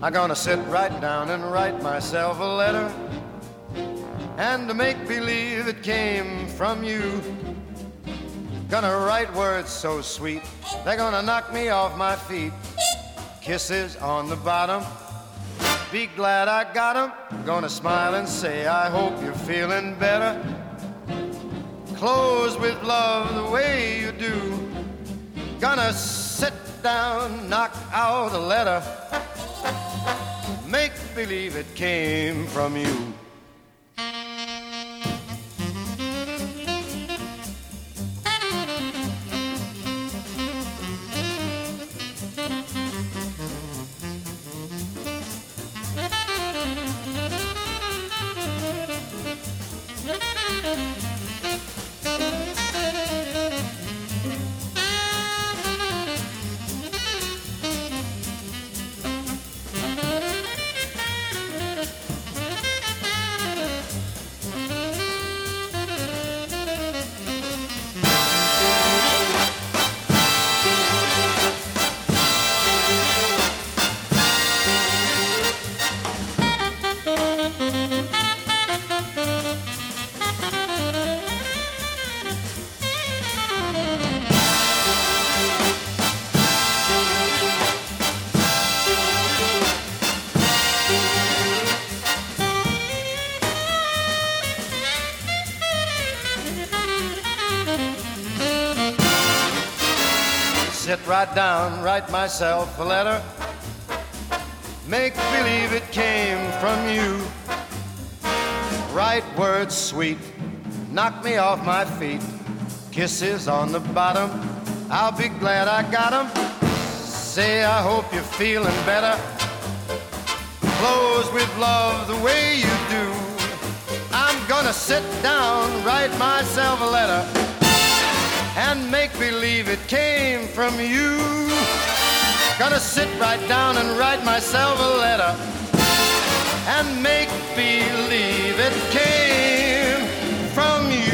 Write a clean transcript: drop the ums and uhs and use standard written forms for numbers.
I'm gonna sit right down and write myself a letter, and to make believe it came from you. Gonna write words so sweet, they're gonna knock me off my feet. Kisses on the bottom, be glad I got 'em. Gonna smile and say, I hope you're feeling better. Close with love the way you do. Gonna sit down, knock out a letter, make believe it came from you. Sit right down, write myself a letter, make believe it came from you. Write words sweet, knock me off my feet. Kisses on the bottom, I'll be glad I got 'em. Say I hope you're feeling better. Close with love the way you do. I'm gonna sit down, write myself a letter, and make believe it came from you. Gonna sit right down and write myself a letter, and make believe it came from you.